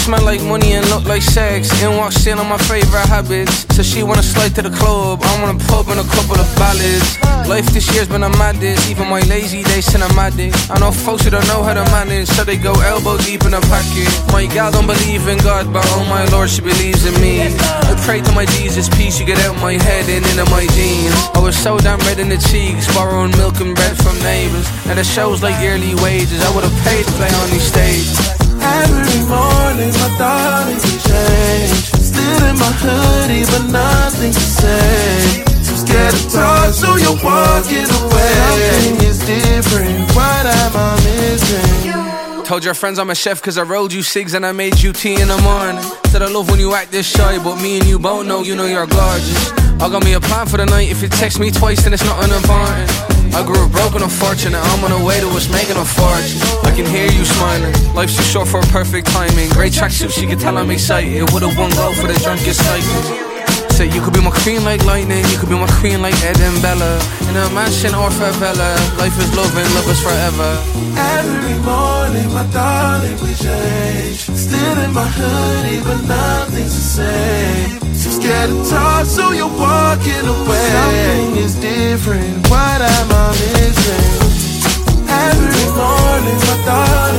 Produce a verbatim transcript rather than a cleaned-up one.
smell like money and look like sex. And walk in on my favorite habits. So she wanna slide to the club, I wanna pub and a couple of ballads. Life this year's been a madness, even my lazy days cinematic. I know folks who don't know how to manage, so they go elbow deep in a pocket. My gal don't believe in God, but oh my Lord, she believes in me. I pray to my Jesus, peace, you get out my head and into my jeans. I was so damn red in the cheeks, borrowing milk and bread from neighbors. And the shows like yearly wages, I would've paid to play on these stages. Every morning my thoughts change. Still in my hoodie, but nothing to say. Too scared to talk, so you're walking away. Something is different, what am I missing? Told your friends I'm a chef cause I rolled you cigs and I made you tea in the morning. Said I love when you act this shy, but me and you both know you know you're gorgeous. I got me a plan for the night, if you text me twice then it's nothing important. I grew up broke and unfortunate, I'm on the way to us making a fortune. I can hear you smiling, life's too short for perfect timing. Great tracksuits, you can tell I'm excited. Would've won gold for the drunkest cycles. Say you could be my queen like lightning, you could be my queen like Ed and Bella. In a mansion or favela, life is love and love is forever. Every morning my darling we change. Still in my hoodie but nothing to say. Too scared to talk so you're walking away. Something is different, what am I missing? Every morning my darling